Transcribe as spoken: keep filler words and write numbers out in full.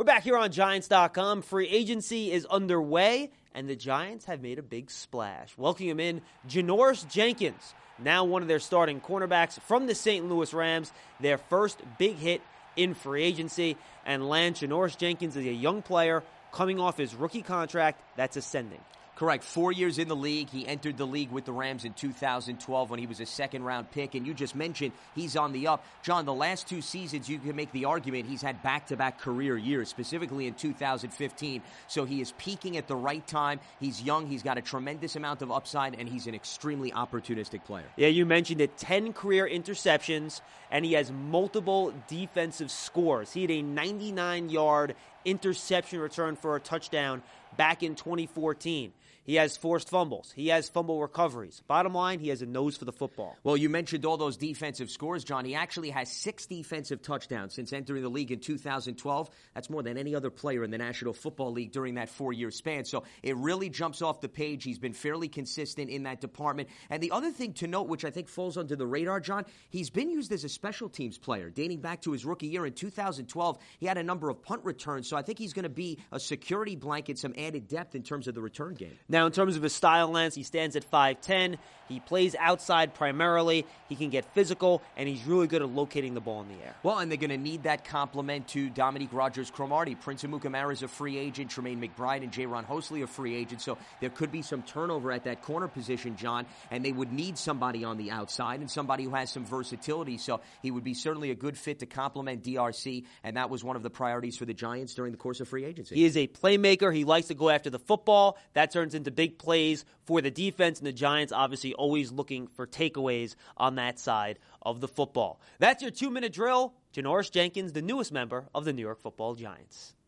We're back here on Giants dot com. Free agency is underway, and the Giants have made a big splash. Welcoming him in, Janoris Jenkins, now one of their starting cornerbacks from the Saint Louis Rams, their first big hit in free agency. And Lance, Janoris Jenkins is a young player coming off his rookie contract that's ascending. Correct. Four years in the league. He entered the league with the Rams in two thousand twelve when he was a second-round pick. And you just mentioned he's on the up. John, the last two seasons, you can make the argument he's had back-to-back career years, specifically in two thousand fifteen. So he is peaking at the right time. He's young. He's got a tremendous amount of upside, and he's an extremely opportunistic player. Yeah, you mentioned it. ten career interceptions, and he has multiple defensive scores. He had a ninety-nine yard interception return for a touchdown back in twenty fourteen. He has forced fumbles. He has fumble recoveries. Bottom line, he has a nose for the football. Well, you mentioned all those defensive scores, John. He actually has six defensive touchdowns since entering the league in two thousand twelve. That's more than any other player in the National Football League during that four-year span. So it really jumps off the page. He's been fairly consistent in that department. And the other thing to note, which I think falls under the radar, John, he's been used as a special teams player. Dating back to his rookie year in two thousand twelve, he had a number of punt returns. So I think he's going to be a security blanket, some added depth in terms of the return game. Now, in terms of his style, Lance, he stands at five ten. He plays outside primarily. He can get physical, and he's really good at locating the ball in the air. Well, and they're going to need that complement to Dominique Rodgers-Cromartie. Prince Amukamara is a free agent. Tremaine McBride and Jaron Hosley are free agents. So there could be some turnover at that corner position, John, and they would need somebody on the outside and somebody who has some versatility. So he would be certainly a good fit to complement D R C, and that was one of the priorities for the Giants during the course of free agency. He is a playmaker. He likes to go after the football. That turns into big plays for the defense, and the Giants obviously always looking for takeaways on that side of the football. That's your two-minute drill. Janoris Jenkins, the newest member of the New York Football Giants.